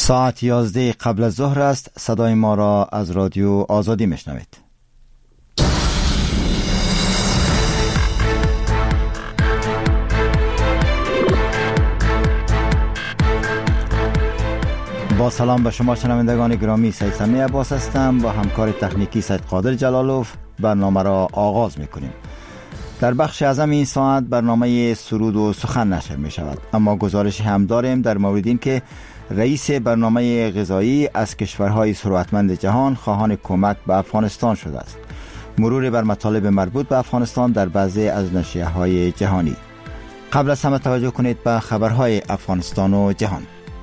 ساعت 11 قبل از ظهر است. صدای ما را از رادیو آزادی میشنوید. با سلام به شما شنوندگان گرامی، سید سمی عباس هستم. با همکار تکنیکی سید قادر جلالوف برنامه را آغاز میکنیم. در بخش اعظم این ساعت برنامه سرود و سخن نشر می شود، اما گزارش هم داریم در مورد این که رئیس برنامه غذایی از کشورهای ثروتمند جهان خواهان کمک به افغانستان شده است. مرور بر مطالب مربوط به افغانستان در بعضی از نشریه‌های جهانی. قبل از همه توجه کنید به خبرهای افغانستان و جهان.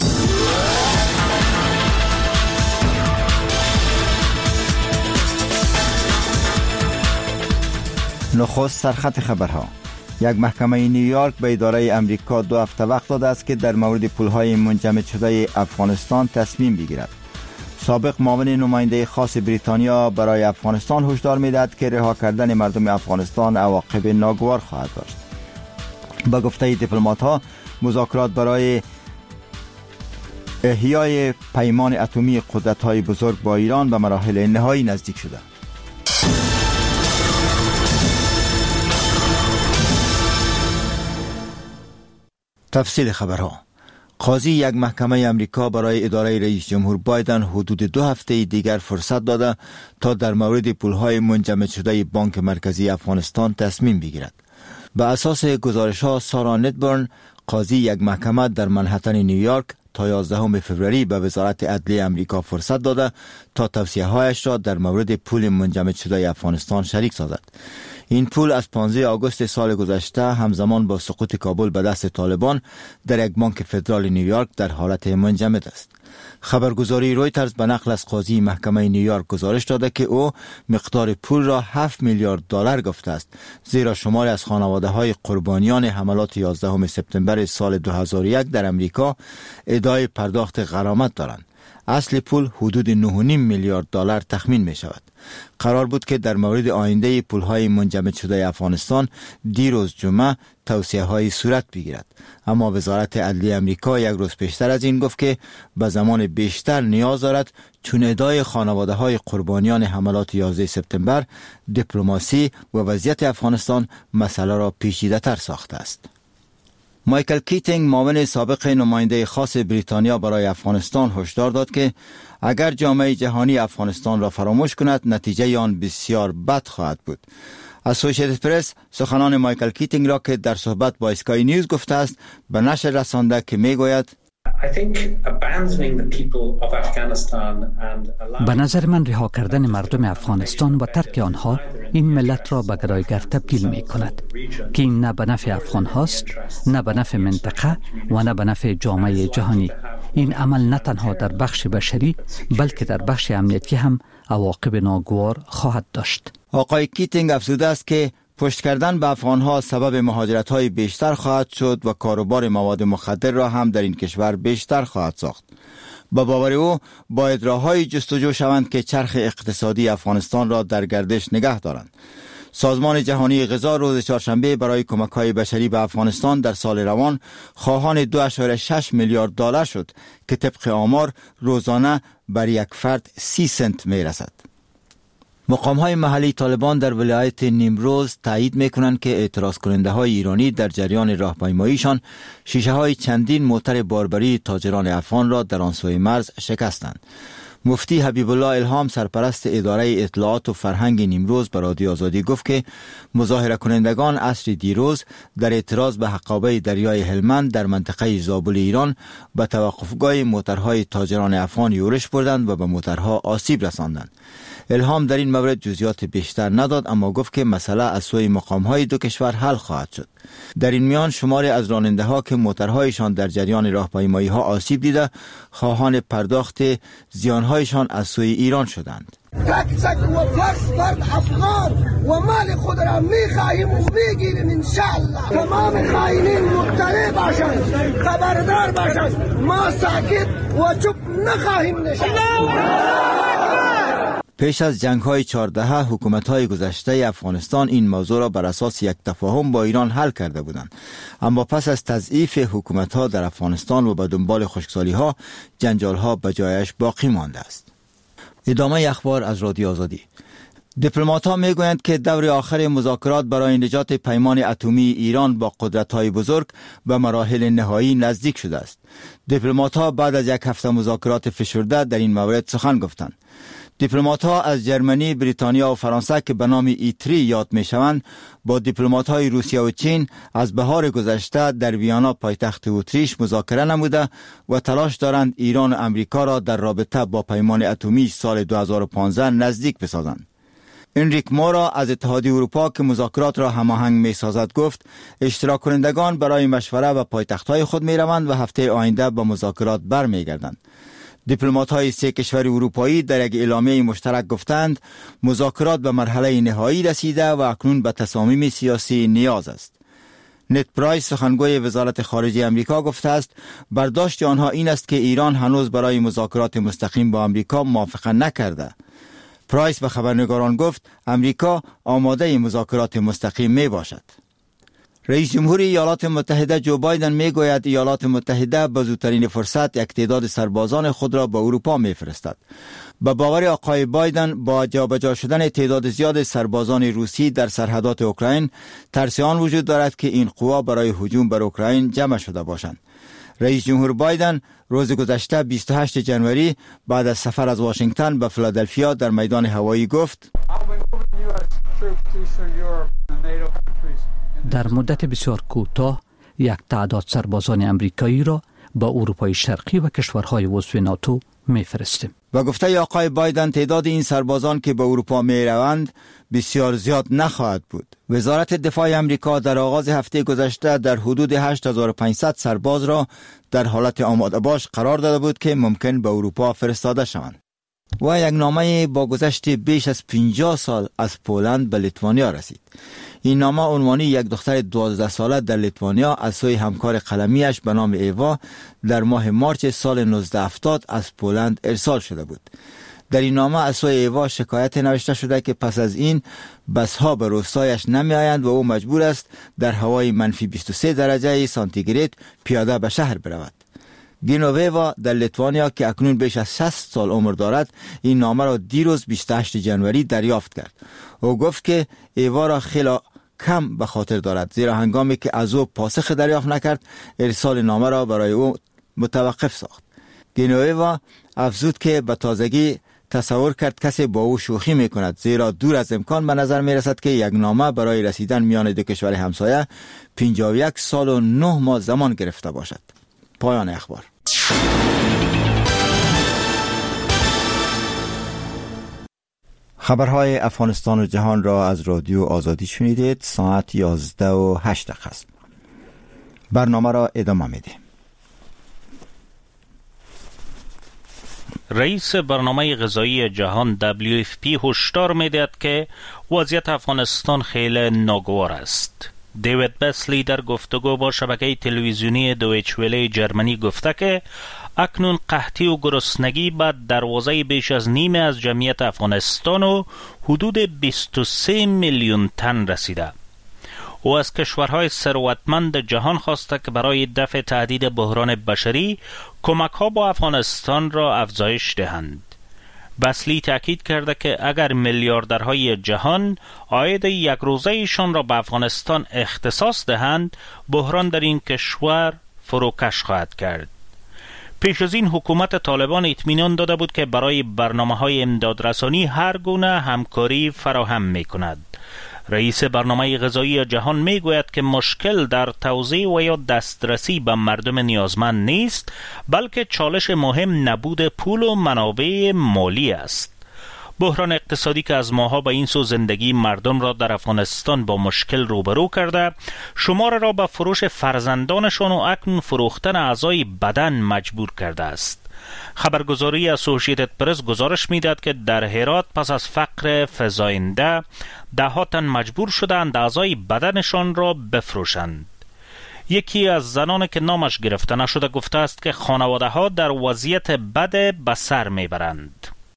نخست سرخط خبرها. یک محکمه نیویورک به اداره امریکا 2 هفته وقت داده است که در مورد پولهای منجمد شده افغانستان تصمیم بگیرد. سابق معاون نماینده خاص بریتانیا برای افغانستان هشدار می‌دهد که رها کردن مردم افغانستان عواقب ناگوار خواهد داشت. با گفته دیپلمات‌ها، مذاکرات برای احیای پیمان اتمی قدرت‌های بزرگ با ایران به مراحل نهایی نزدیک شده. تفصیل خبرها. قاضی یک محکمه امریکا برای اداره رئیس جمهور بایدن حدود 2 هفته دیگر فرصت داده تا در مورد پولهای منجمد شده بانک مرکزی افغانستان تصمیم بگیرد. به اساس گزارش‌ها سارا ندبرن، قاضی یک محکمه در منهتن نیویورک، تا 11 فوریه به وزارت عدلیه امریکا فرصت داده تا توصیه‌هایش را در مورد پول منجمد شده افغانستان شریک سازد. این پول از 15 آگوست سال گذشته همزمان با سقوط کابل به دست طالبان در یک بانک فدرال نیویورک در حالت منجمد است. خبرگزاری رویترز به نقل از قاضی محکمه نیویورک گزارش داده که او مقدار پول را 7 میلیارد دلار گفته است، زیرا شماری از خانواده‌های قربانیان حملات 11 سپتامبر سال 2001 در امریکا ادعای پرداخت غرامت دارند. اصل پول حدود 9.5 میلیارد دلار تخمین می شود. قرار بود که در مورد آینده پولهای منجمد شده افغانستان دیروز جمعه توصیه‌های صورت بگیرد، اما وزارت عدلیه امریکا یک روز پیشتر از این گفت که به زمان بیشتر نیاز دارد، چون ادعای خانواده‌های قربانیان حملات 11 سپتامبر، دیپلماسی و وضعیت افغانستان مسئله را پیچیده‌تر ساخته است. مایکل کیتینگ، معاون سابق نماینده خاص بریتانیا برای افغانستان، هشدار داد که اگر جامعه جهانی افغانستان را فراموش کند، نتیجه آن بسیار بد خواهد بود. اسوسییتد پرس سخنان مایکل کیتینگ را که در صحبت با اسکای نیوز گفته است به نشر رسانده که میگوید: به نظر من رها کردن مردم افغانستان و ترک آنها این ملت را به گرایگر تبدیل می کند که این نه به نفع افغان هاست، نه به نفع منطقه و نه به نفع جامعه جهانی. این عمل نه تنها در بخش بشری بلکه در بخش امنیتی هم عواقب ناگوار خواهد داشت. آقای کیتینگ افزوده است که پشت کردن به افغانها سبب مهاجرت‌های بیشتر خواهد شد و کاروبار مواد مخدر را هم در این کشور بیشتر خواهد ساخت. با باور او باید راه‌های جستجو شوند که چرخ اقتصادی افغانستان را در گردش نگه دارند. سازمان جهانی غذا روز چهارشنبه برای کمک‌های بشری به افغانستان در سال روان خواهان 2.6 میلیارد دلار شد که طبق آمار روزانه بر یک فرد 30 سنت می‌رسد. مقام‌های محلی طالبان در ولایت نیمروز تایید می‌کنند که اعتراض کننده‌های ایرانی در جریان راهپیماییشان شیشه‌های چندین موتر باربری تاجران افغان را در آن سوی مرز شکستند. مفتی حبیب الله الهام، سرپرست اداره اطلاعات و فرهنگ نیمروز، به رادیو آزادی گفت که مظاهره کنندگان عصر دیروز در اعتراض به حقابه دریای هلمند در منطقه زابل ایران به توقفگاه موترهای تاجران افغان یورش بردند و به موترها آسیب رساندند. الهام در این مورد جزئیات بیشتر نداد، اما گفت که مسئله از سوی مقام‌های دو کشور حل خواهد شد. در این میان شماری از راننده‌ها که موترهایشان در جریان راهپیمایی‌ها آسیب دیده، خواهان پرداخت زیان‌هایشان از سوی ایران شدند. تک و فرد افغان و مال خود را می‌خواهیم و می‌گیریم انشاءالله. تمام خائنین مطلع باشند، خبردار باشند. ما ساکت و چوپ نخواهیم نشست. پیش از جنگ‌های 14 حکومت‌های گذشته افغانستان این موضوع را بر اساس یک تفاهم با ایران حل کرده بودند، اما پس از تضعیف حکومت‌ها در افغانستان و به دنبال خشکسالی‌ها جنجال‌ها به جایش باقی مانده است. ادامه اخبار از رادیو آزادی. دیپلمات‌ها می‌گویند که دور آخر مذاکرات برای نجات پیمان اتمی ایران با قدرت‌های بزرگ به مراحل نهایی نزدیک شده است. دیپلمات‌ها بعد از یک هفته مذاکرات فشرده در این مورد سخن گفتند. دیپلمات‌ها از جرمنی، بریتانیا و فرانسه که به نام E3 یاد می‌شوند، با دیپلمات‌های روسیه و چین از بهار گذشته در ویانا پایتخت اتریش مذاکره نموده و تلاش دارند ایران و امریکا را در رابطه با پیمان اتمی سال 2015 نزدیک بسازند. انریک مورا از اتحادیه اروپا که مذاکرات را هماهنگ می‌سازد گفت اشتراک کنندگان برای مشوره به پایتخت‌های خود می‌روند و هفته آینده به مذاکرات برمیگردند. دیپلمات‌های 3 کشور اروپایی در یک اعلامیه مشترک گفتند مذاکرات به مرحله نهایی رسیده و اکنون به تصامیم سیاسی نیاز است. نت پرایس سخنگوی وزارت خارجه امریکا گفته است برداشت آنها این است که ایران هنوز برای مذاکرات مستقیم با امریکا موافقت نکرده. پرایس به خبرنگاران گفت امریکا آماده مذاکرات مستقیم می باشد. رئیس جمهوری ایالات متحده جو بایدن می گوید ایالات متحده به زودترین فرصت یک تعداد سربازان خود را به اروپا می فرستد. به باور آقای بایدن با جابجا شدن تعداد زیاد سربازان روسی در سرحدات اوکراین ترس آن وجود دارد که این قوا برای هجوم بر اوکراین جمع شده باشند. رئیس جمهور بایدن روز گذشته 28 جنوری بعد از سفر از واشنگتن به فیلادلفیا در میدان هوایی گفت در مدت بسیار کوتاه یک تعداد سربازان امریکایی را به اروپای شرقی و کشورهای عضو ناتو می‌فرستیم. و گفته آقای بایدن تعداد این سربازان که به اروپا می‌روند بسیار زیاد نخواهد بود. وزارت دفاع امریکا در آغاز هفته گذشته در حدود 8500 سرباز را در حالت آماده باش قرار داده بود که ممکن به اروپا فرستاده شوند. و یک نامه با گذشت بیش از 50 سال از پولند به لیتوانیا رسید. این نامه عنوانی یک دختر 12 ساله در لیتوانیا از سوی همکار قلمیش به نام ایوا در ماه مارچ سال 1970 از پولند ارسال شده بود. در این نامه از سوی ایوا شکایت نوشته شده که پس از این بسها به روستایش نمی آیند و او مجبور است در هوای منفی 23 درجه سانتیگراد پیاده به شهر برود. گینوویوا در لیتوانیا که اکنون بیش از 60 سال عمر دارد این نامه را دیروز 28 جنوری دریافت کرد. او گفت که ایوا را خیلی کم به خاطر دارد زیرا هنگامی که از او پاسخ دریافت نکرد ارسال نامه را برای او متوقف ساخت. گینوویوا افزود که به تازگی تصور کرد کسی با او شوخی میکند زیرا دور از امکان به نظر میرسد که یک نامه برای رسیدن میان دو کشور همسایه 51 سال و 9 ماه زمان گرفته باشد. پایان اخبار. خبرهای افغانستان و جهان را از رادیو آزادی شنیدید. ساعت 11:08 است. برنامه را ادامه میدیم. رئیس برنامه غذایی جهان WFP هشدار میدهد که وضعیت افغانستان خیلی ناگوار است. دیوید بسلی در گفتگو با شبکه تلویزیونی دویچ وله جرمنی گفته که اکنون قحطی و گرسنگی به دروازه بیش از نیمه از جمعیت افغانستان و حدود 23 میلیون تن رسیده. او از کشورهای ثروتمند جهان خواسته که برای دفع تهدید بحران بشری کمک‌ها با افغانستان را افزایش دهند. بسلی تأکید کرده که اگر میلیاردرهای جهان عاید یک روزه ایشان را به افغانستان اختصاص دهند، بحران در این کشور فروکش خواهد کرد. پیش از این حکومت طالبان اطمینان داده بود که برای برنامه‌های امدادرسانی هر گونه همکاری فراهم می‌کند. رئیس برنامه غذایی جهان میگوید که مشکل در توزیع و یا دسترسی به مردم نیازمند نیست، بلکه چالش مهم نبود پول و منابع مالی است. بحران اقتصادی که از ماها به این سو زندگی مردم را در افغانستان با مشکل روبرو کرده، شمار را به فروش فرزندانشان و اکنون فروختن اعضای بدن مجبور کرده است. خبرگزاری اسوسییتد پرس گزارش میدهد که در هرات پس از فقر فزاینده ده‌ها تن مجبور شدند اعضای بدنشان را بفروشند. یکی از زنان که نامش گرفته نشده گفته است که خانواده ها در وضعیت بد به سر میبرند.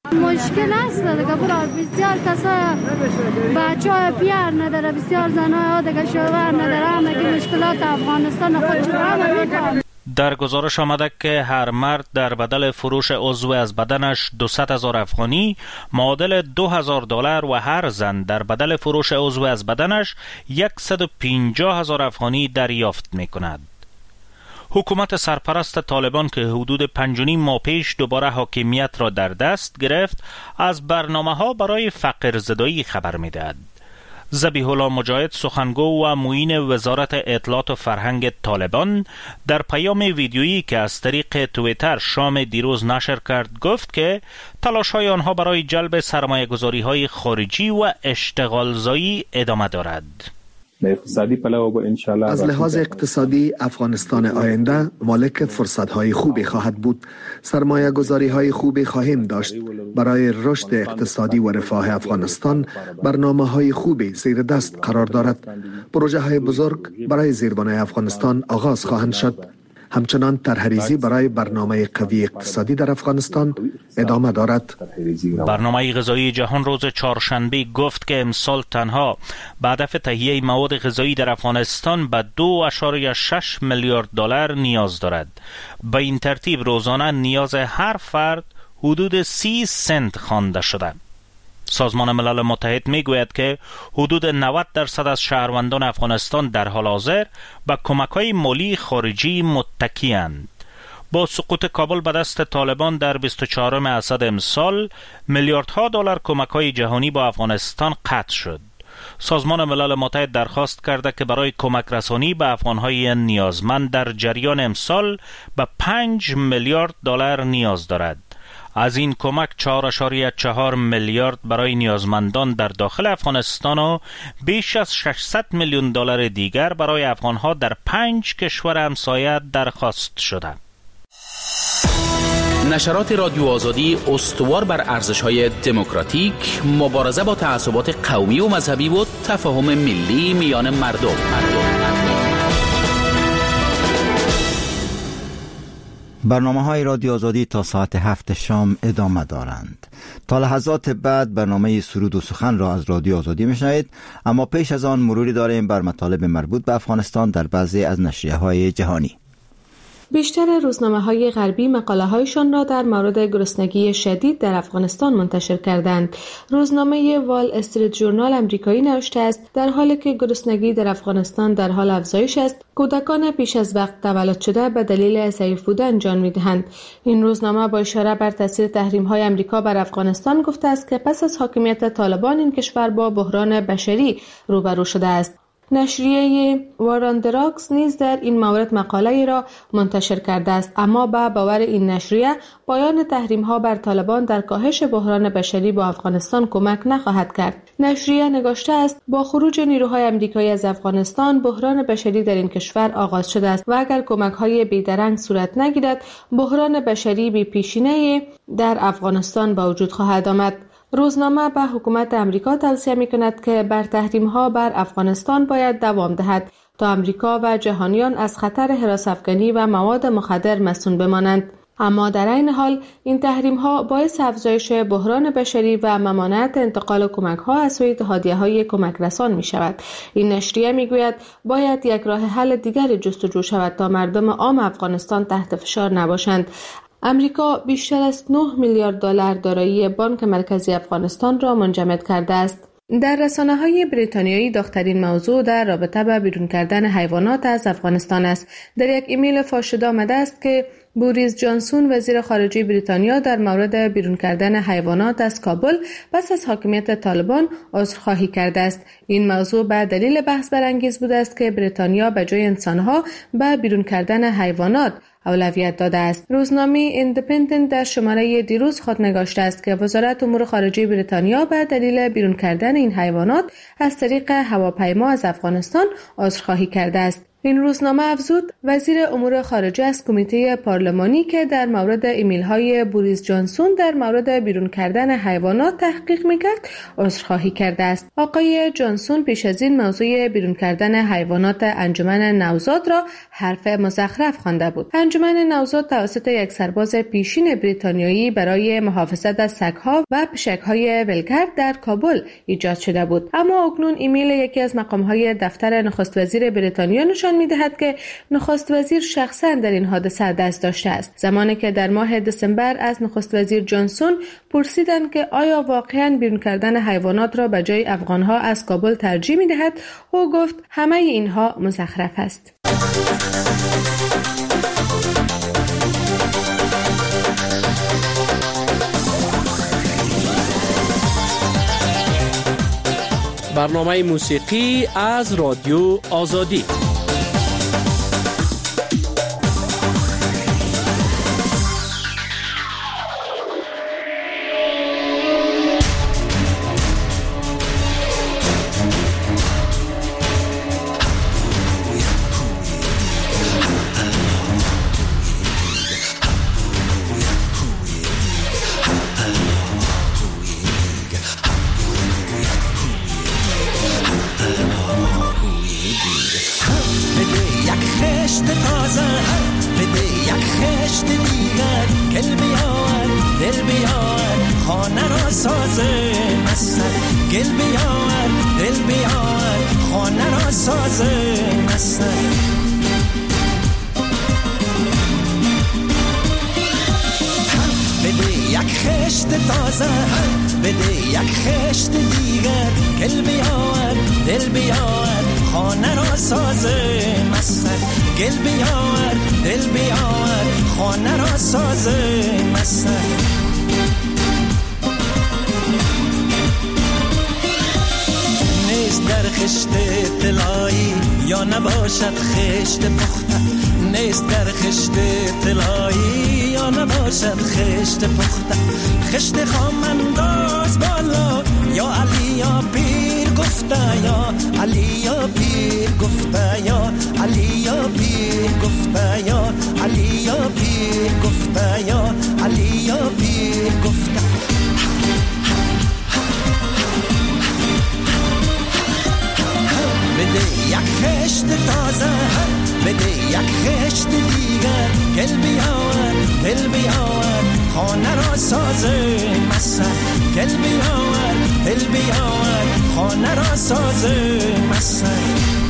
مشکل است دیگه برای بسیار کسا بچه‌ها پیر نداره، بسیار زنها دیگه شوهر نداره، همه که مشکلات افغانستان خودش را در گزارش آمده که هر مرد در بدل فروش عضو از بدنش 200,000 افغانی معادل $2,000 و هر زن در بدل فروش عضو از بدنش 150,000 افغانی دریافت می کند. حکومت سرپرست طالبان که حدود 5.5 ماه پیش دوباره حاکمیت را در دست گرفت از برنامه‌ها برای فقر زدایی خبر می‌دهد. ذبیح الله مجاهد سخنگو و معین وزارت اطلاعات و فرهنگ طالبان در پیام ویدیویی که از طریق توییتر شام دیروز نشر کرد گفت که تلاش‌های آنها برای جلب سرمایه‌گذاری‌های خارجی و اشتغالزایی ادامه دارد. از لحاظ اقتصادی افغانستان آینده مالک فرصت‌های خوبی خواهد بود. سرمایه‌گذاری‌های خوبی خواهیم داشت. برای رشد اقتصادی و رفاه افغانستان برنامه‌های خوبی زیر دست قرار دارد. پروژه‌های بزرگ برای زیربنای افغانستان آغاز خواهند شد. همچنان طرح‌ریزی برای برنامه قوی اقتصادی در افغانستان ادامه دارد. برنامه غذایی جهان روز چهارشنبه گفت که امسال تنها به هدف تهیه مواد غذایی در افغانستان به $2.6 میلیارد نیاز دارد. به این ترتیب روزانه نیاز هر فرد حدود 30 سنت خوانده شده. سازمان ملل متحد میگوید که حدود 90% از شهروندان افغانستان در حال حاضر به کمک‌های مالی خارجی متکی‌اند. با سقوط کابل به دست طالبان در 24 اسد امسال میلیاردها دلار کمک‌های جهانی با افغانستان قطع شد. سازمان ملل متحد درخواست کرده که برای کمک رسانی به افغان‌های نیازمند در جریان امسال به 5 میلیارد دلار نیاز دارد. از این کمک 4.4 میلیارد برای نیازمندان در داخل افغانستان و بیش از 600 میلیون دلار دیگر برای افغانها در 5 کشور همسایه درخواست شده. نشرات رادیو آزادی استوار بر ارزش‌های دموکراتیک، مبارزه با تعصبات قومی و مذهبی و تفاهم ملی میان مردم. برنامه‌های رادیو آزادی تا ساعت 7 شام ادامه دارند. تا لحظات بعد برنامه سرود و سخن را از رادیو آزادی میشنوید، اما پیش از آن مروری داریم بر مطالب مربوط به افغانستان در بعضی از نشریه‌های جهانی. بیشتر روزنامه‌های غربی مقاله‌هایشان را در مورد گرسنگی شدید در افغانستان منتشر کردند. روزنامه وال استریت ژورنال آمریکایی نوشته است در حالی که گرسنگی در افغانستان در حال افزایش است، کودکان پیش از وقت تولد شده به دلیل ضعیف بودن جان می‌دهند. این روزنامه با اشاره بر تاثیر تحریم‌های آمریکا بر افغانستان گفته است که پس از حاکمیت طالبان این کشور با بحران بشری روبرو شده است. نشریه واراندراکس نیز در این مورد مقاله‌ای را منتشر کرده است، اما به باور این نشریه پایان تحریم‌ها بر طالبان در کاهش بحران بشری با افغانستان کمک نخواهد کرد. نشریه نگاشته است با خروج نیروهای آمریکایی از افغانستان بحران بشری در این کشور آغاز شده است و اگر کمک‌های بی‌درنگ صورت نگیرد بحران بشری بی‌پیشینه‌ای در افغانستان به وجود خواهد آمد. روزنامه به حکومت امریکا توصیه می‌کند که بر تحریم‌ها بر افغانستان باید دوام دهد تا امریکا و جهانیان از خطر هراس‌افکنی و مواد مخدر مصون بمانند. اما در این حال این تحریم‌ها باعث افزایش بحران بشری و ممانعت انتقال کمک‌ها از سوی اتحادیه‌های کمک رسان می‌شود. این نشریه می‌گوید باید یک راه حل دیگری جستجو شود تا مردم عام افغانستان تحت فشار نباشند. امریکا بیشتر از 9 میلیارد دلار دارایی بانک مرکزی افغانستان را منجمد کرده است. در رسانه‌های بریتانیایی داغ‌ترین موضوع در رابطه با بیرون کردن حیوانات از افغانستان است. در یک ایمیل فاش شده آمده است که بوریس جانسون وزیر خارجه بریتانیا در مورد بیرون کردن حیوانات از کابل پس از حاکمیت طالبان عذرخواهی کرده است. این موضوع به دلیل بحث برانگیز بوده است که بریتانیا به جای انسانها به بیرون کردن حیوانات اولویت داده است. روزنامه ایندیپندنت در شماره دیروز خود نگاشته است که وزارت امور خارجه بریتانیا به دلیل بیرون کردن این حیوانات از طریق هواپیما از افغانستان عذرخواهی کرده است. این روزنامه افزود وزیر امور خارجه از کمیته پارلمانی که در مورد ایمیل‌های بوریس جانسون در مورد بیرون کردن حیوانات تحقیق می‌کرد عذرخواهی کرده است. آقای جانسون پیش از این موضوع بیرون کردن حیوانات انجمن نوزاد را حرف مزخرف خوانده بود. انجمن انجمن نوزاد توسط یک سرباز پیشین بریتانیایی برای محافظت از سگ‌ها و پشک‌های ولگرد در کابل ایجاد شده بود. اما اکنون ایمیل یکی از مقام‌های دفتر نخست وزیر بریتانیا نشان می‌دهد که نخست وزیر شخصاً در این حادثه دست داشته است. زمانی که در ماه دسامبر از نخست وزیر جانسون پرسیدند که آیا واقعاً بیرون کردن حیوانات را به جای افغان‌ها از کابل ترجیح می‌دهد، او گفت همه اینها مزخرف است. برنامه موسیقی از رادیو آزادی. نباشد خشت پخته، نیست در خشت طلایی یا نباشد خشت پخته. خشت خام انداز بالا یا علی یا پیر گفته، یا علی یا پیر گفته، یا علی یا پیر گفته، یا علی یا پیر گفته، یا علی یا پیر گفته. بده یک خشت تازه، بده یک خشت دیگر، گل بیاور دل بیاور خانه را سازه مسر. گل بیاور دل بیاور خانه را سازه مسر.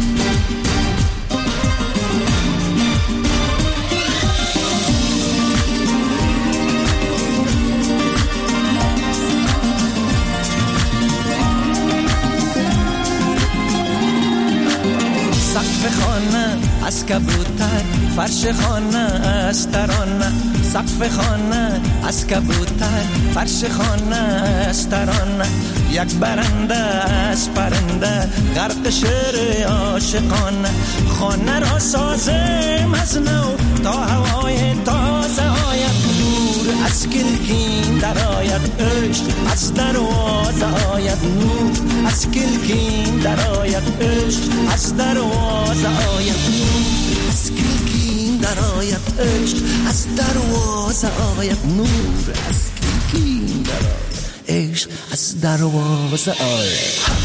سقف خانه از کبوتر، فرش خانه از ترانه. سقف خانه از کبوتر، فرش خانه از ترانه. یک برنده از پرنده، غرق شعر عاشقانه. خانه را سازم از نو تا هوای تازه آید. نور از کلکین در آید، عشق از دروازه آید. نور از کلکین در آید، عشق از دروازه آید. نور از کلکین در آید، عشق از دروازه آید. نور از کلکین در آید، عشق از دروازه آید.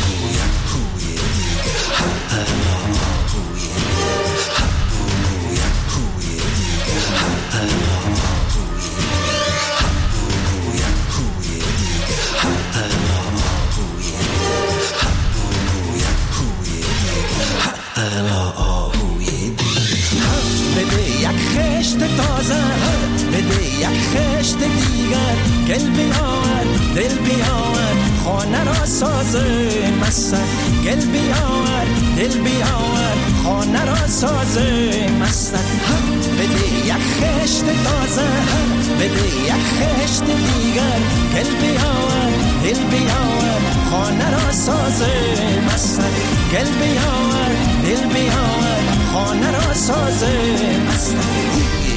گل بیاور دل بیاور خانه را سازه مسر. گل بیاور دل بیاور خانه را سازه مسر. بده یک خشت تازه، بده یک خشت دیگر. گل بیاور دل بیاور خانه را سازه مسر. گل بیاور دل بیاور خانه را سازه مسر.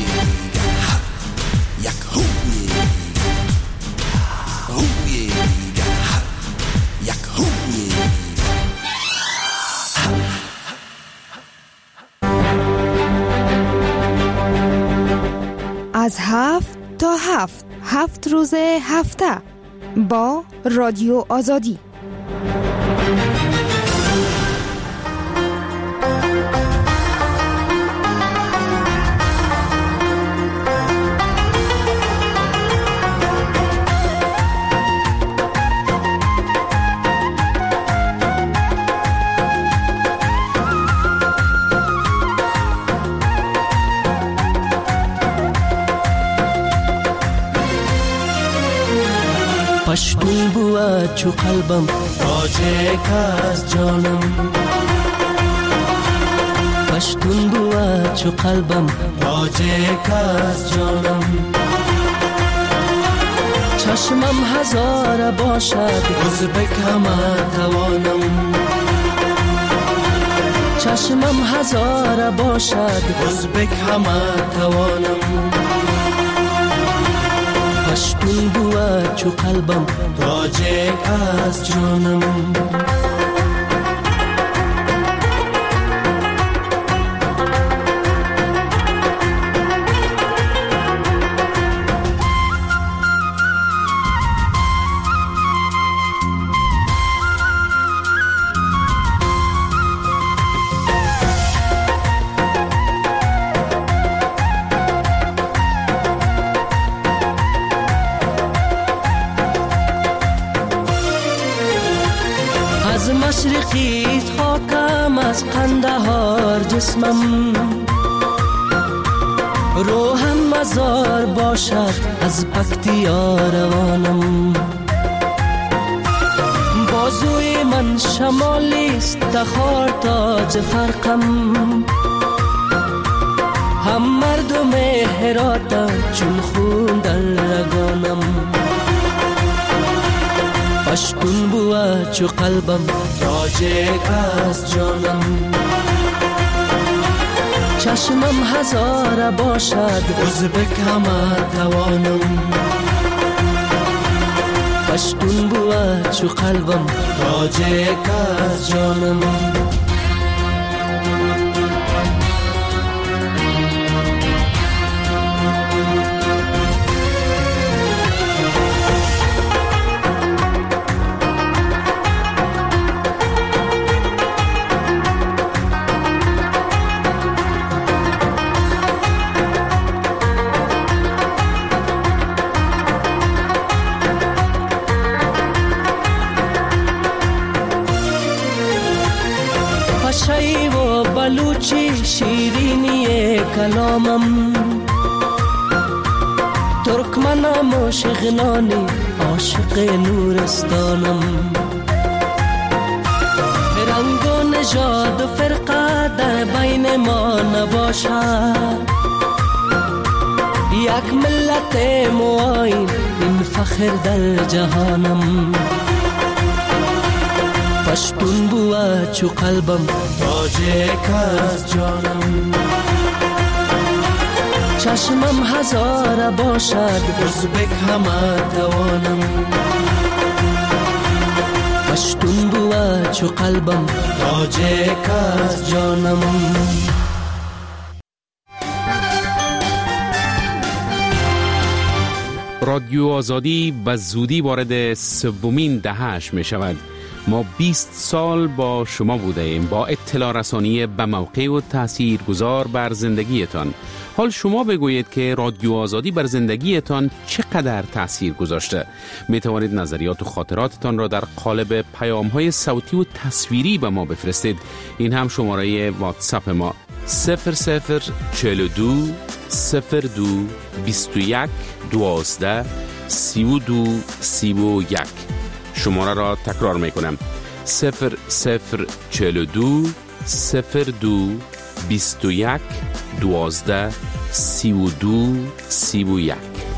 از 7 تا 7 روز هفته با رادیو آزادی. پشتون بود چو قلبم تاجک از جانم پشتون بود چو قلبم تاجک از جانم چشمم هزار باشد ازبک همه توانم چشمم هزار باشد ازبک همه توانم پشتون بود چو قلبم تاجک از جانم مشرقی خاکم از قندهار جسمم روحم مزار باشد از پکتیا روانم بازوی من شمالیست تخار تاج فرقم هم مردم هراتم چون خون در رگانم پشتون بود چو قلبم تاجک از جانم چشمم هزار باشد ازبک همه توانم پشتون بود چو قلبم تاجک از جانم شی و بلوچی شیرینی کلامم ترکمنم و شغنانی عاشق نورستانم رنگ و نژاد و فرقه در بین ما نباشد یک ملت موین این فخر در جهانم پشتون بود چو قلبم تاجک از جانم چشمم هزار باشد ازبک همه توانم پشتون بود چو قلبم تاجک از جانم رادیو آزادی به زودی وارد سومین دهه‌اش می شود. ما 20 سال با شما بوده ایم با اطلاع رسانی به موقع و تاثیرگذار بر زندگیتان. حال شما بگویید که رادیو آزادی بر زندگیتان چقدر تاثیر گذاشته. می توانید نظریات و خاطراتتان را در قالب پیام‌های صوتی و تصویری به ما بفرستید. این هم شماره واتساپ ما 0042 02 21 12 32 31. شماره را تکرار می کنم 0042 02 21 12 32 31.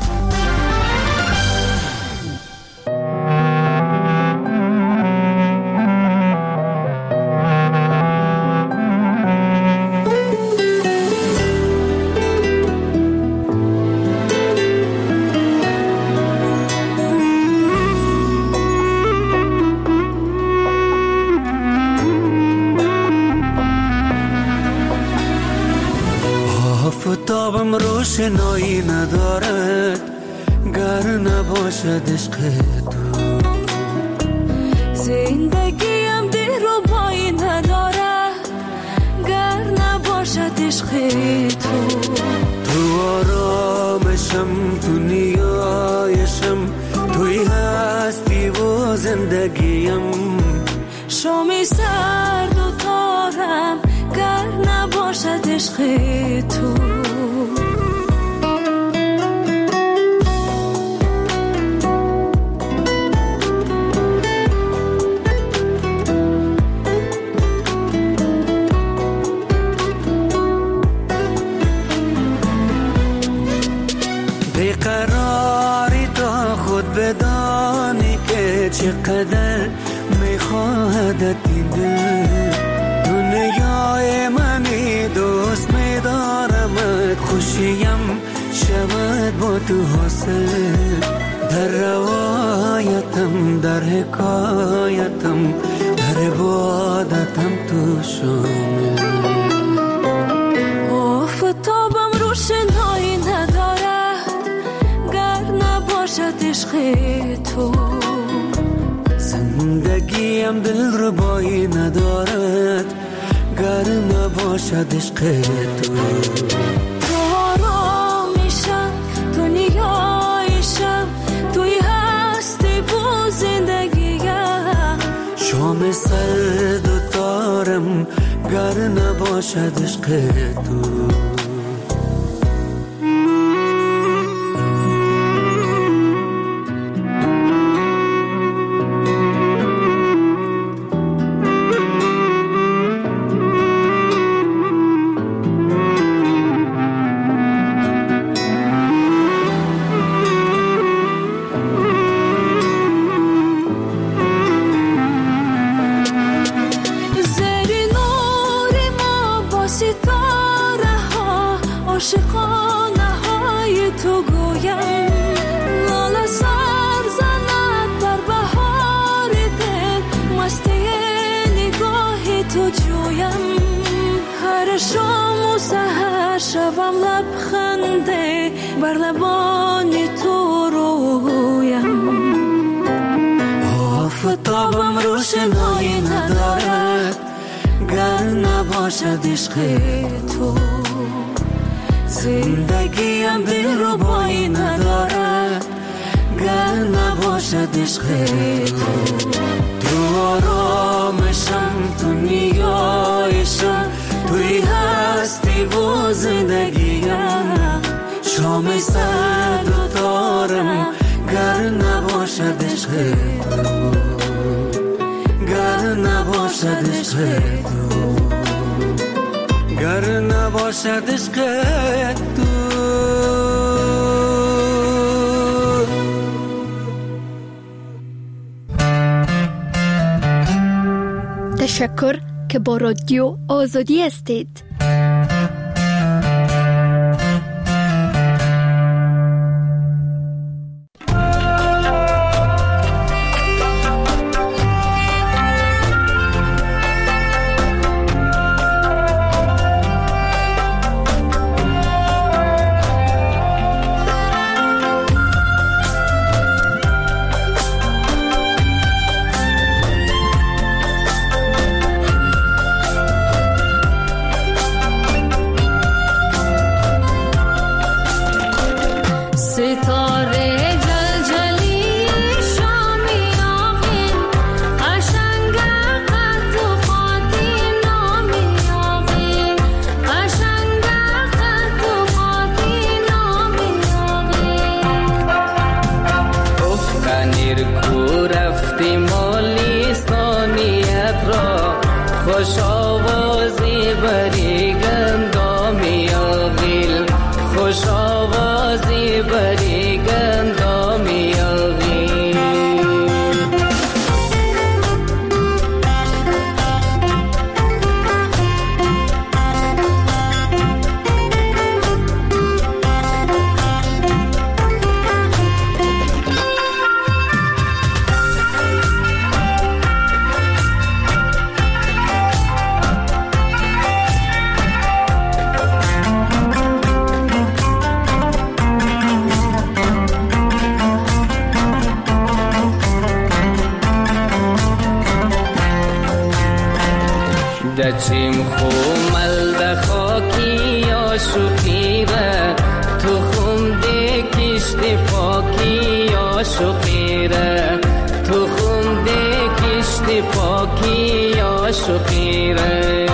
آفتابم روشنایی ندارد گر نباشد عشق تو زندگیم دیر و پایی ندارد گر نباشد عشق تو تو آرامشم تو نیایشم توی هستی و زندگیم شامی سرد و تارم گر نباشد عشق تو بدانی که چقدر میخواهد این دل. دنیای منی دوست میدارم، خوشیم شود با تو حاصل. در روایتم، در حکایتم، در عبادتم تو شامل. آفتابم روشنایی ندارد گر نباشد عشق تو. زندگیم دلربایی ندارد گر نباشد عشق تو. تو آرامیشم، تو نیایشم، توی هستی و زندگیم. شام سرد و تارم گر نباشد عشق تو. عاشقانه های تو گویم، لاله سر زند در بهار دل، مستی نگاه تو جویم. هر شام و سحر شوم لبخنده بر لبان تو رویم. آفتابم روشنایی ندارد گر نباشد عشق تو. زندگیم دلربایی ندارد گر نباشد عشق تو. تو آرامشم، تو نیایشم، توی هستی و زندگیم. شام سرد و تارم گر نباشد عشق تو، گر نباشد عشق تو، گر نباشد عشق تو. تشکر که با رادیو آزادی هستید. خوش آوازی بری گندامی آغیل، خوش آوازی بری گندامی آغیل. دچیم خومل ده خاکی آشقیره، تو خون ده کشت پاکی آشقیره، تو خون ده کشت پاکی آشقیره.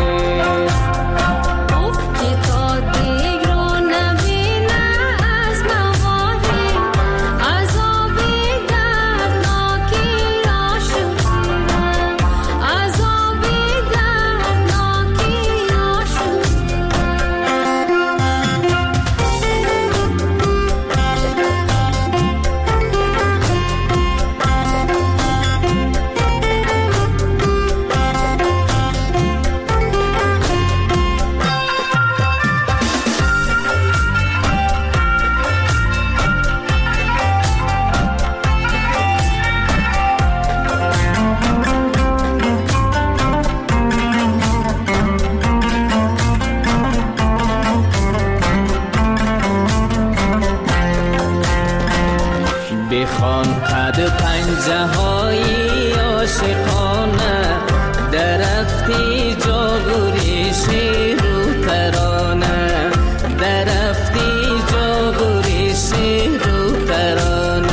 بخوان قد پنجه های عاشقانه درفتی جاگوریش رو ترانه درفتی جاگوریش رو ترانه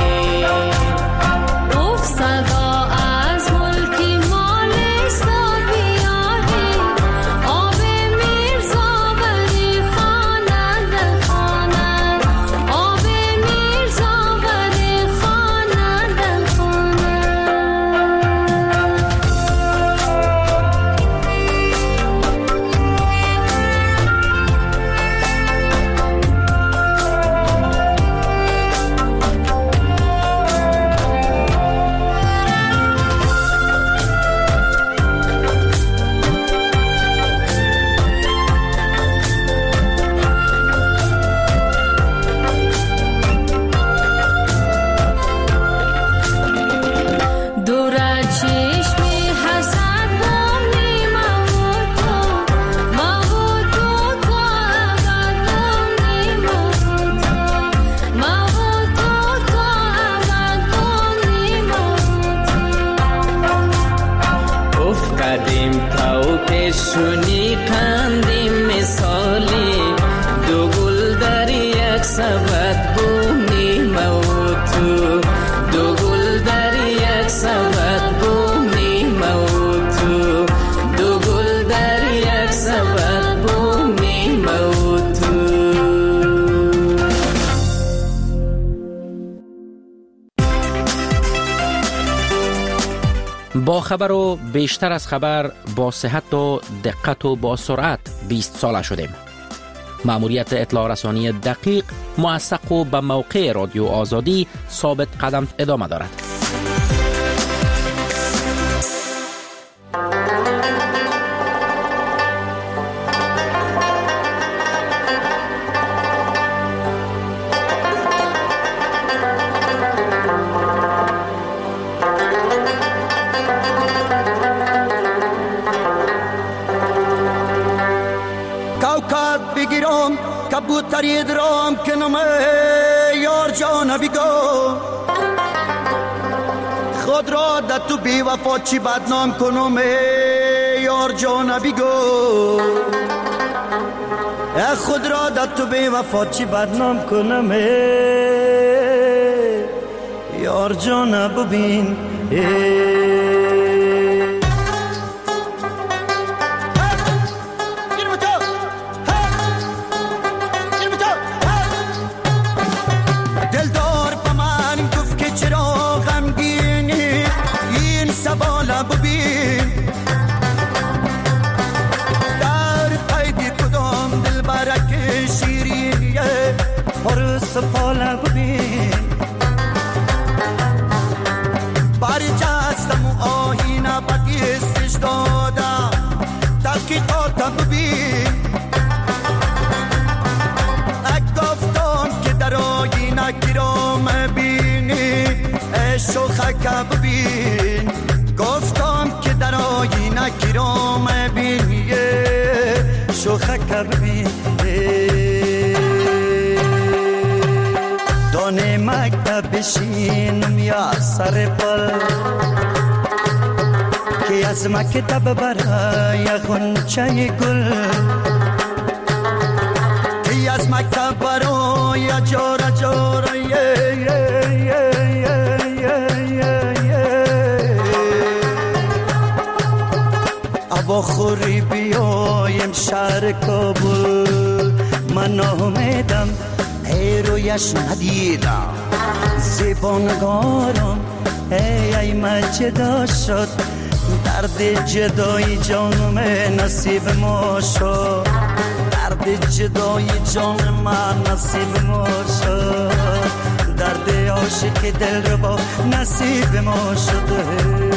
اوف صدا از ملکی مال بیاری آب میرزا بری خانه در خانه آب میرزا بری خانه در خانه شونی قندیم مثالی دو گل در یک سبد بومی موتو دو گل در یک سبد بومی موتو دو گل در یک سبد بومی موتو. با خبر و بیشتر از خبر با صحت و دقت و با سرعت 20 ساله شدیم. مأموریت اطلاع رسانی دقیق، موثق و به موقع رادیو آزادی ثابت قدم ادامه دارد. کبوتری درام کنم یار جان بیگو خود را در تو بی وفا چی بدنام کنم یار جان بیگو خود را در تو بی وفا چی بدنام کنم یار جان ببین سفاله ببین برجستم و آهینه بکیستش دادم تحقیقاتم ببین گفتم که در آهینه گیرام بینی شوخک ببین گفتم که در آهینه گیرام بینی شوخک ببین دانه مکتب بشینم یا سر پل که از مکتب برای خونچه گل که از مکتب برای جارا جارا ابا خوری بیایم شهر کابل من آمدم رویش ندیدم زبانگارم ای من جدا شد درد جدای جانم نصیب ما شد درد جدای جان من نصیب ما شد درد عاشق دل رو با نصیب ما شده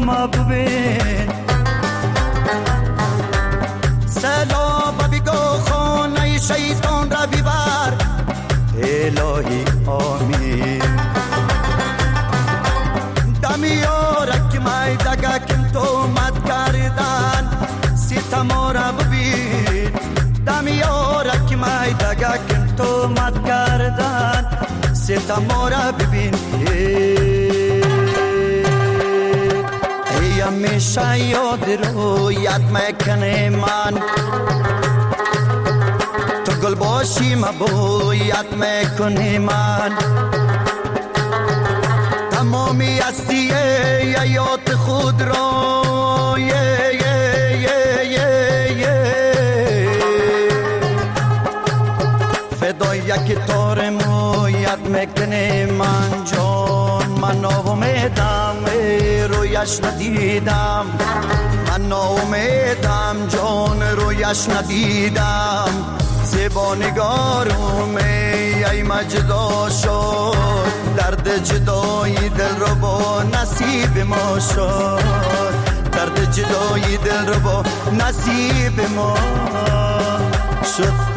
ما ببین سلام بگو خانه شیطان را ببر الهی آمین دمیارک مای دگه کم تو مد کردن ستما را ببین دمیارک مای دگه کم تو مد کردن ستما را ببین ای همیشه یاد رو یاد میکنه من تو گل باشی مبو یاد میکنه من تمامی هستی یاد خود رو فدای یک تار مو یاد میکنه من جان من ناامیدم رویش ندیدم من ناامیدم جان رویش ندیدم زیبا نگارم ای مجدا شد درد جدایی دل رو با نصیب ما شد درد جدایی دل رو با نصیب ما شد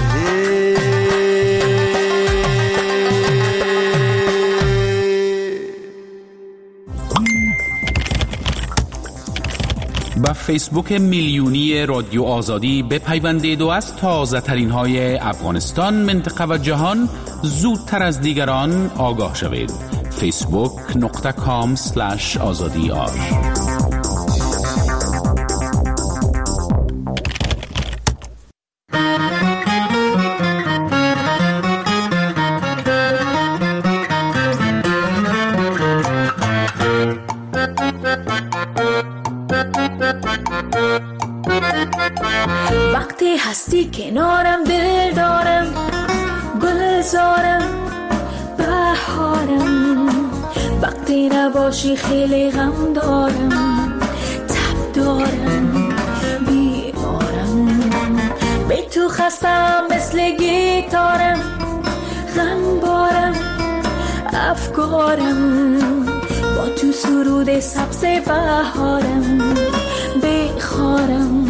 با فیسبوک میلیونی رادیو آزادی بپیوندید و از تازه ترین های افغانستان، منطقه و جهان زودتر از دیگران آگاه شوید. facebook.com/azadi.ar وقتی هستی کنارم دل دارم گلزارم بهارم وقتی نباشی خیلی غم دارم تب دارم بیمارم به تو خستم مثل گیتارم غم بارم افکارم با تو سرود سبز بهارم بخارم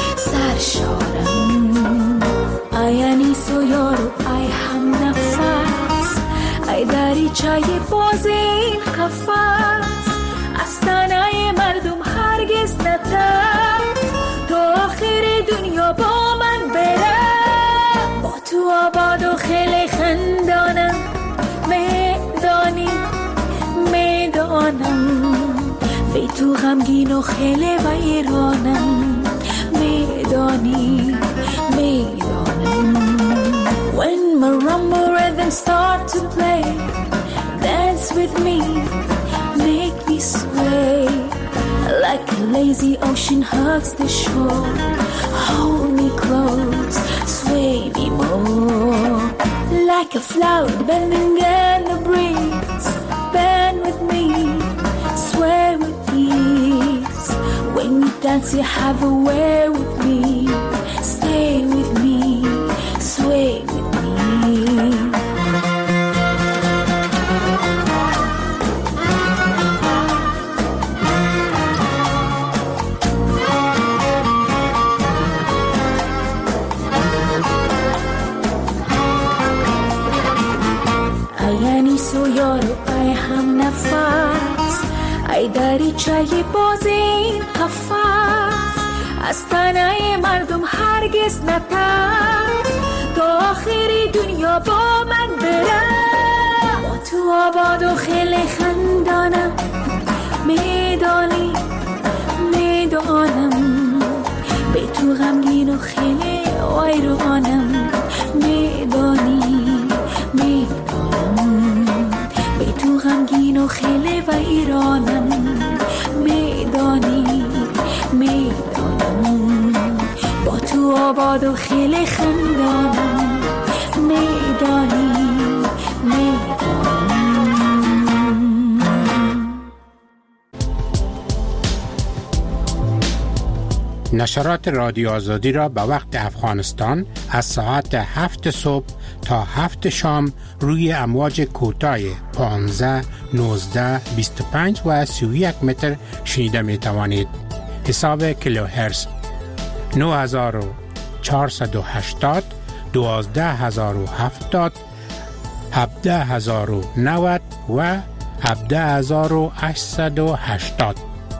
سرشارم ای انیس و یارو ای هم نفس ای دریچه باز این قفس از تنه مردم هرگز نترس تو آخر دنیا با من برم با تو آباد و خیلی خندانم میدانم به تو غمگین و خیلی ویرانم میدانی When marimba rhythms start to play dance with me make me sway like a lazy ocean hugs the shore hold me close sway me more like a flower bending in the breeze bend with me sway with ease when you dance you have a way with me stay with me sway with me سو یارو ای هم نفس ای دریچه باز این قفس از تنه مردم هرگز نترس تا آخری دنیا با من برم با تو آباد و خیلی خندانم میدانم به تو غمگین و خیلی ویرانم میدانی به تو غمگین و خیلی ویرانم میدانی با تو آباد و خیلی خندانم میدانی نشرات رادیو آزادی را به وقت افغانستان از ساعت 7 صبح تا 7 شام روی امواج کوتاه 15, 19, 25 و 31 متر شنیده می توانید. حساب کیلوهرتز 9480, 12070, 17090 و 17880.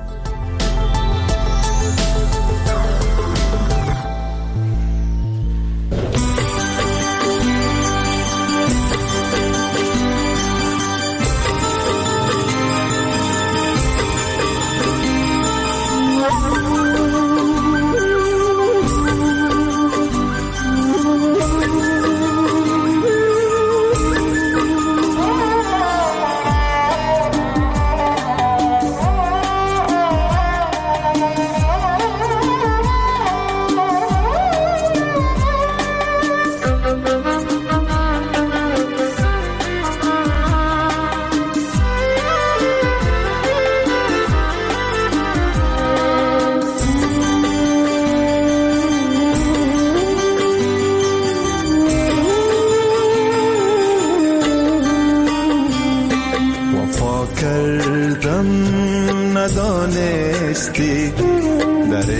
ندانستی در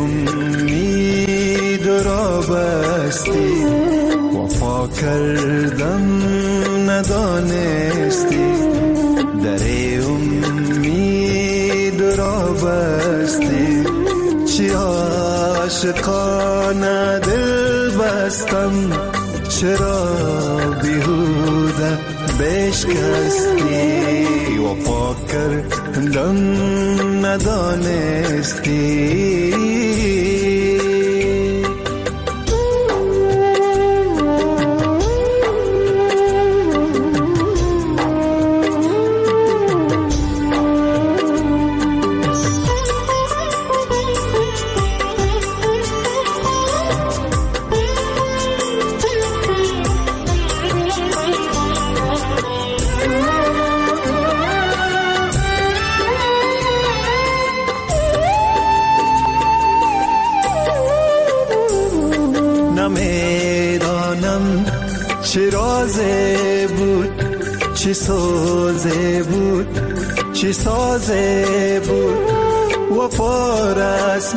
امید را بستی، وفا کردم ندانستی در امید را بستی. چی عاشقانه دل بستم، چرا بیهوده بشکستی، وفا کردم ندانستی. نمیدانم چه رازه بود، چه سازه بود، چه سازه بود. وفا رسم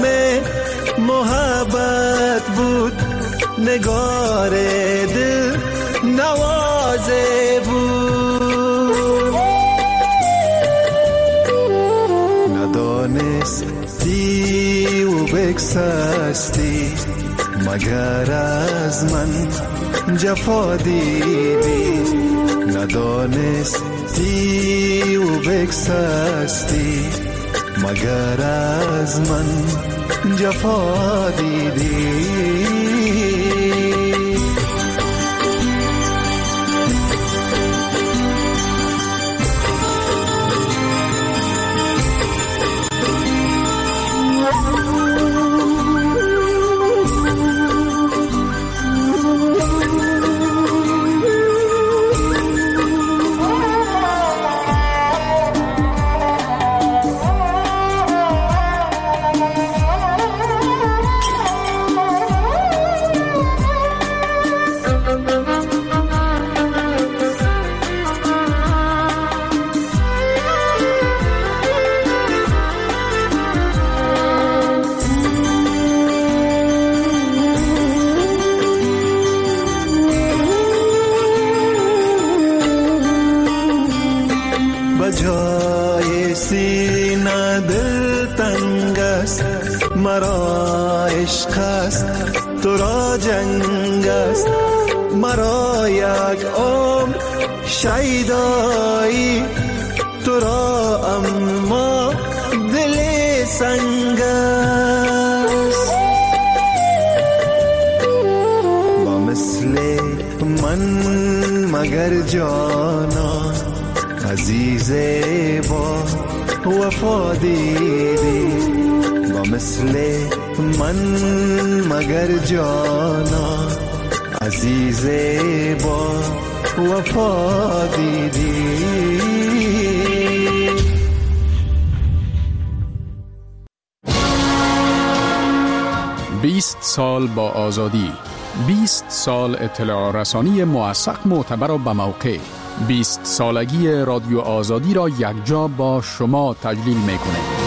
محبت بود، نگار دل نوازه بود. ندانستی و بگسستی، مگر از من جفا دیدی. ندانستی و بگسستی، مگر از من جفا دیدی. بجای سینه دل تنگ است، مرا عشق است تو را جنگ است. مرا یک عمر شیدایی تو را، اما دل سنگ است. با مثل من مگر جانا عزیز با وفا دیدی. با مثل من مگر جانا عزیز با وفا دیدی. 20 سال با آزادی، 20 سال اطلاع رسانی موثق، معتبر و بموقع. 20 سالگی رادیو آزادی را یکجا با شما تجلیل می‌کنه.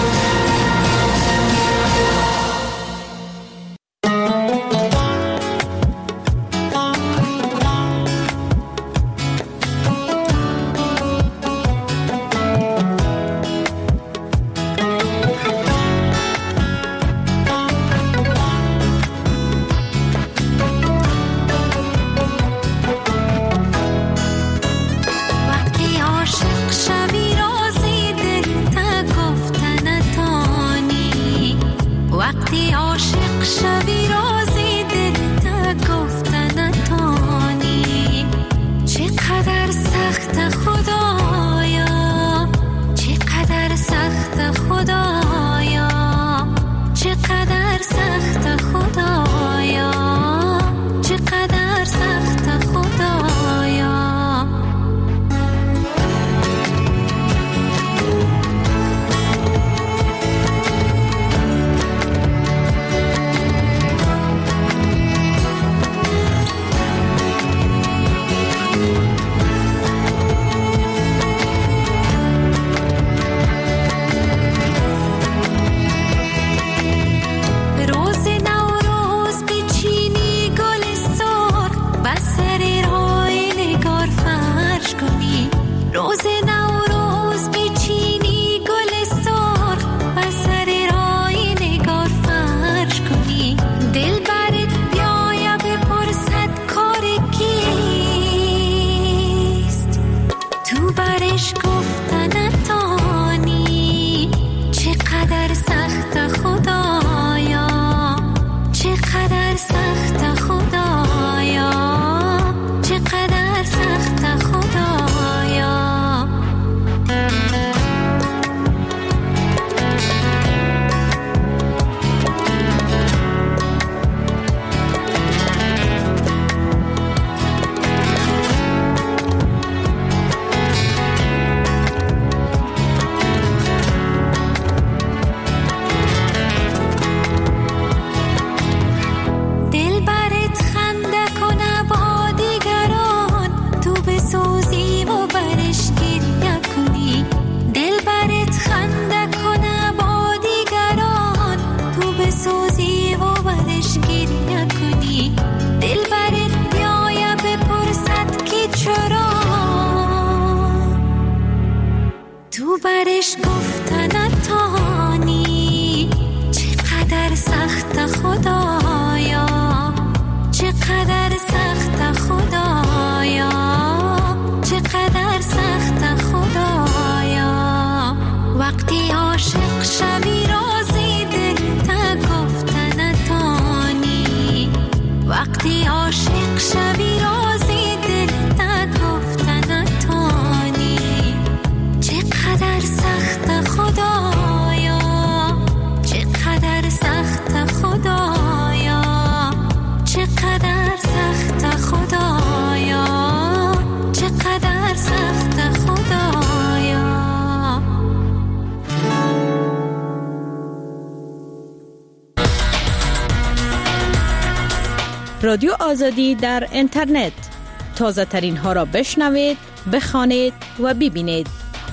رادیو آزادی در اینترنت، تازه ترین ها را بشنوید، بخوانید و ببینید.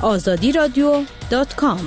azadiradio.com.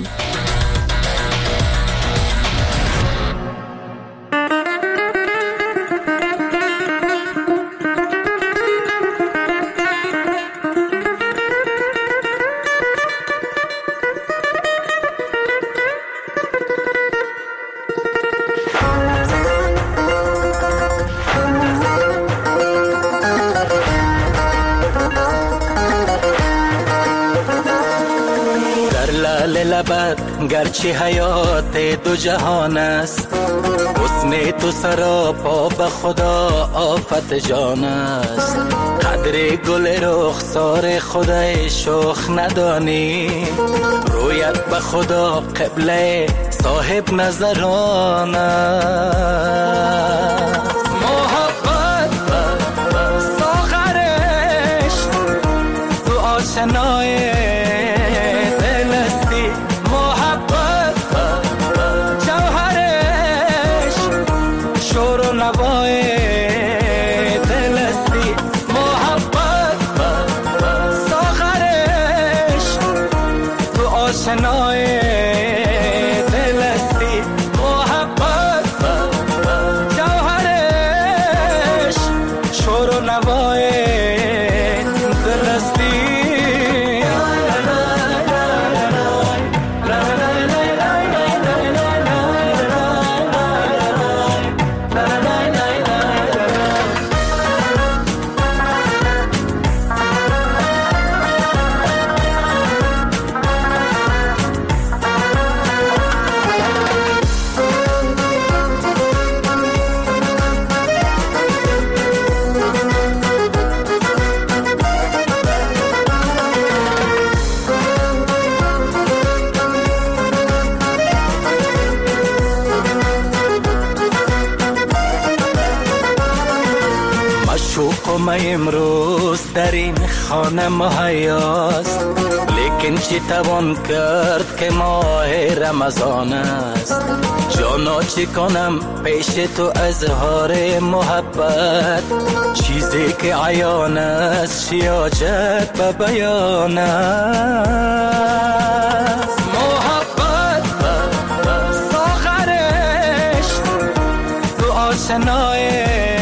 گرچه حیات دو جهان است، حسن تو سراپا به خدا آفت جان است. قدر گل رخسار خدای شوخ ندانی، رویت به خدا قبله صاحب نظران است. محبت ساغرش تو آشنای شور و نوای دلستی امروز در این خانه مهیاست، لیکن چی توان کرد که ماه رمضان است. جانا چی کنم پیش تو اظهار محبت، چیزی که عیان است شیاجت به بیان است. محبت ساغرش تو آشنای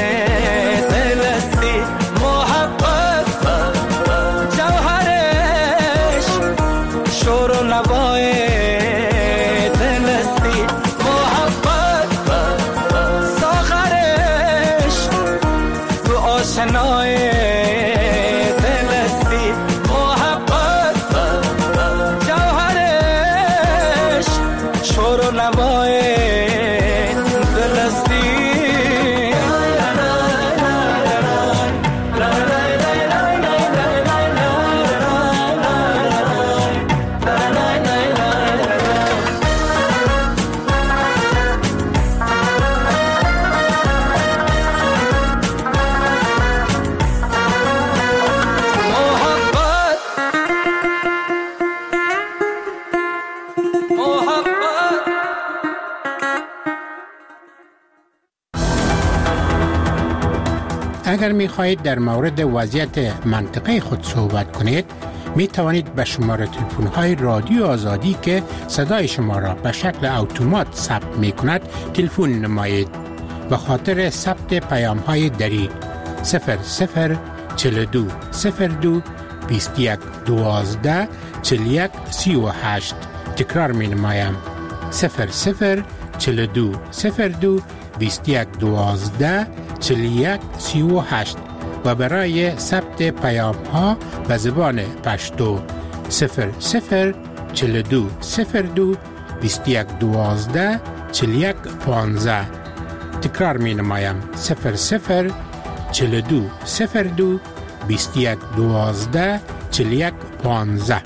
اگر می خواهید در مورد وضعیت منطقه خود صحبت کنید، می توانید به شماره تلفن های رادیو آزادی که صدای شما را به شکل اتومات ثبت می کند تلفن نمایید. به خاطر ثبت پیام های دری 0042 02 21 12 41 38. تکرار می نمایم 0042 02 21 12 41 38 و برای ثبت پیام ها به زبان پشتو 0042 02 21 12 41 15. تکرار می نمایم 0042 02 21 12 41 15.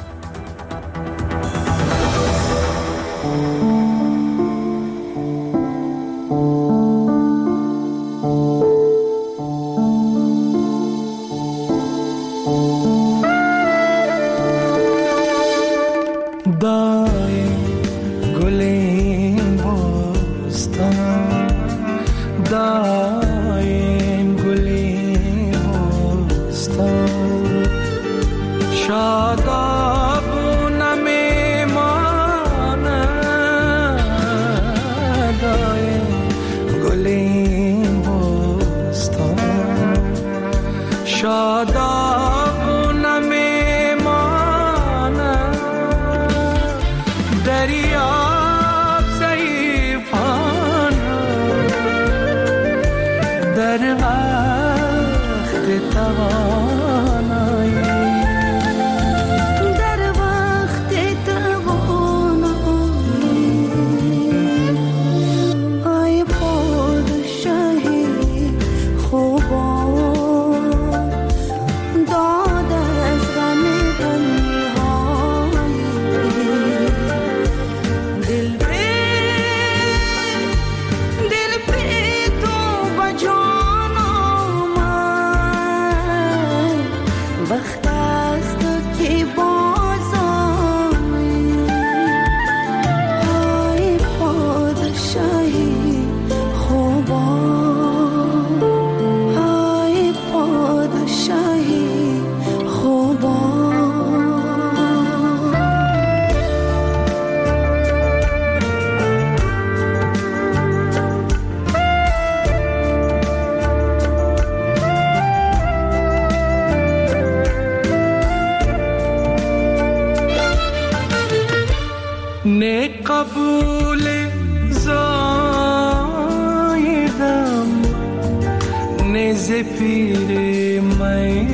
نیز پیر می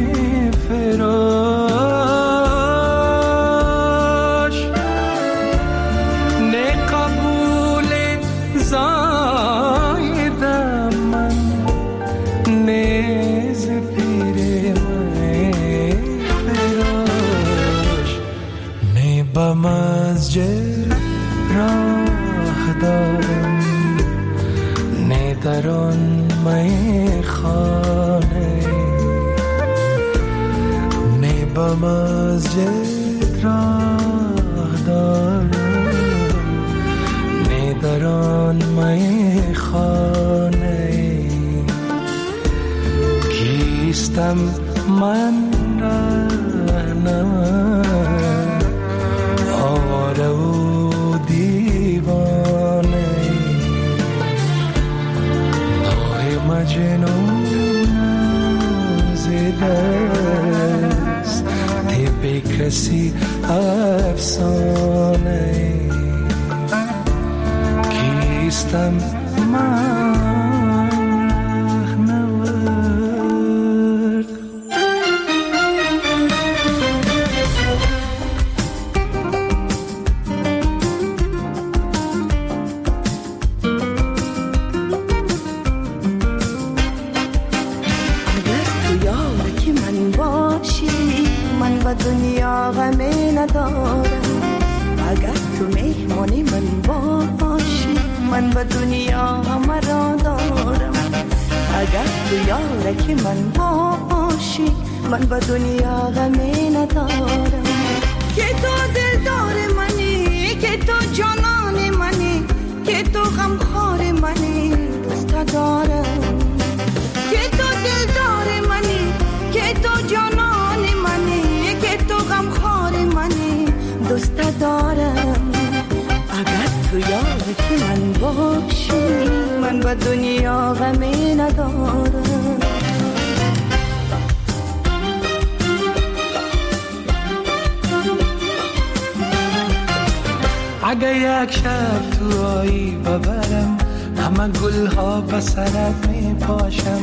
فراش نه قبول زایدم من نیز پیر می فراش نه به مسجد راه دارم نه در آن می خانه نه به مسجد راه دارم نه در آن می خانه کیستم من رهنم آواره و دیوانه مجنون زدست به کسی افسانه کیستم من رهنورد دنیا غمی ندارم اگر تو مهمانی من باشی من به دنیا همه را دارم اگر تو یارکی من باشی من به دنیا غمی ندارم که تو دلدار منی که تو جانان منی که تو غمخوار منی دوست دارم که تو دلدار منی که تو جانان منی تو غمخوار منی دوست دارم اگر تو یارکی من باشی من به دنیا غمی ندارم اگر یک شب تو آیی ببرم همه گلها به سرت می پاشم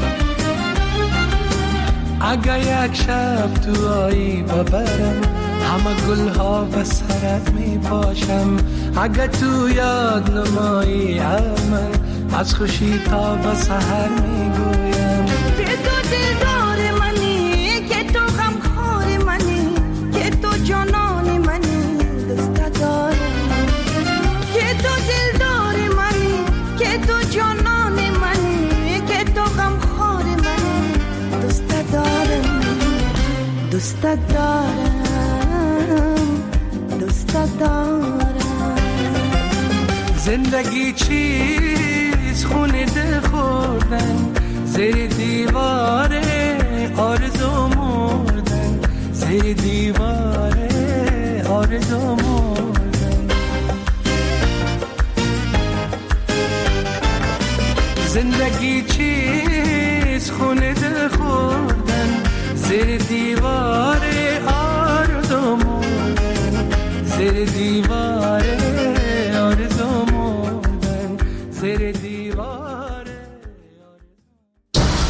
اگر یک شب تو آیی ببرم همه گلها به سرت می پاشم اگر تو یاد نمایی من از خوشی تا به سحر می گویم که تو دلدار منی که تو غمخوار منی که تو جانان منی دوست دارم که تو دلدار منی که تو جانان منی که تو غمخوار منی دوست دارم دوست دارم دوست دارم زندگی چیز خونه دل خوردن زیر دیواره آرزو مردن زیر دیواره آرزو مردن زندگی چیز